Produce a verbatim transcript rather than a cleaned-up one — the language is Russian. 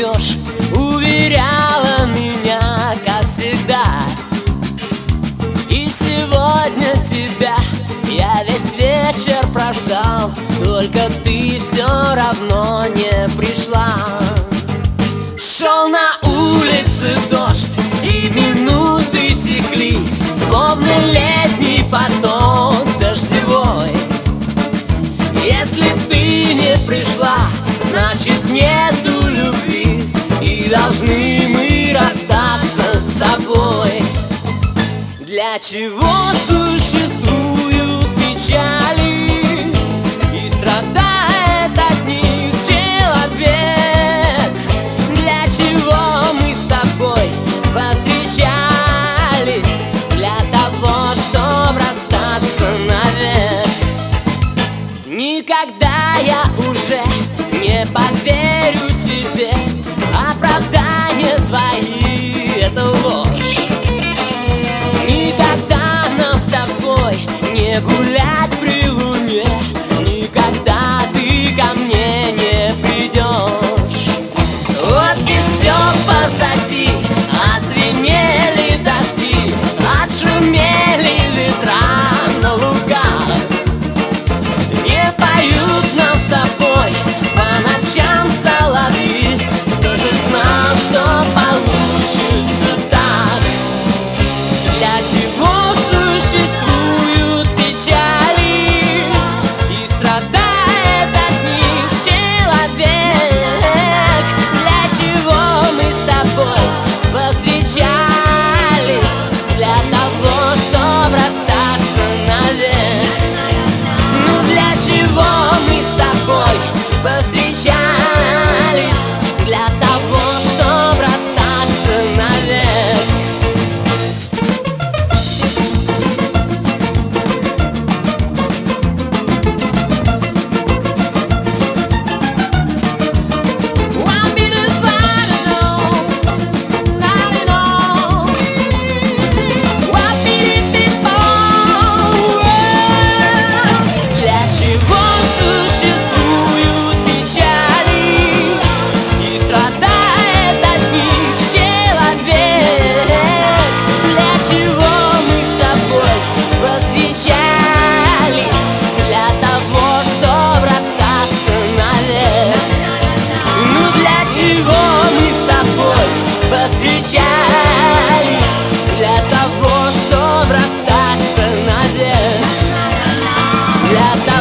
придешь, уверяла меня, как всегда. И сегодня тебя я весь вечер прождал, только ты все равно не пришла. Шел на улице дождь, и минуты текли, словно летний поток дождевой. Если ты не пришла, значит нету любви, и должны мы расстаться с тобой. Для чего существуют печали и страдает от них человек? Для чего мы с тобой повстречались? Для того, чтобы расстаться навек. Никогда я уже не поверю тебе, оправдания твои — это ложь. Никогда нам с тобой не гулять при луне, никогда ты ко мне не придешь. Вот и все позади, отзвенели дожди, отшумели ветра на лугах. Не поют нам с тобой по ночам соловьи, кто же знал, что получится так? Для чего существуют печали и страдает от них человек? Для чего мы с тобой повстречались? Для того, чтобы расстаться навек. Ну для чего мы с тобой повстречались? Для того, чтобы расстаться навек. Встречались для того, чтобы расстаться навек. Для